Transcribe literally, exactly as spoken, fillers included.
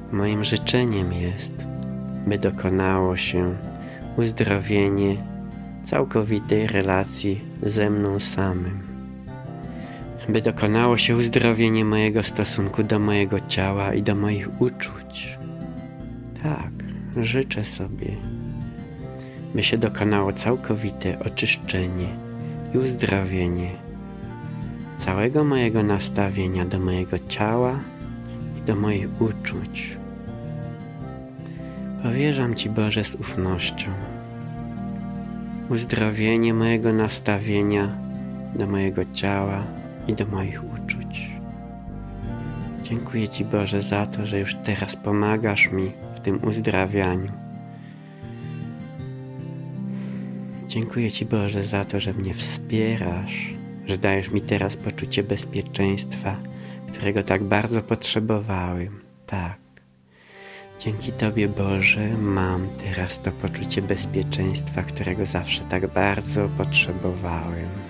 Moim życzeniem jest, by dokonało się uzdrowienie całkowitej relacji ze mną samym. By dokonało się uzdrowienie mojego stosunku do mojego ciała i do moich uczuć. Tak, życzę sobie, by się dokonało całkowite oczyszczenie i uzdrowienie całego mojego nastawienia do mojego ciała i do moich uczuć. Powierzam Ci, Boże, z ufnością uzdrowienie mojego nastawienia do mojego ciała i do moich uczuć. Dziękuję Ci, Boże, za to, że już teraz pomagasz mi w tym uzdrawianiu. Dziękuję Ci, Boże, za to, że mnie wspierasz, że dajesz mi teraz poczucie bezpieczeństwa, którego tak bardzo potrzebowałem. Tak. Dzięki Tobie, Boże, mam teraz to poczucie bezpieczeństwa, którego zawsze tak bardzo potrzebowałem.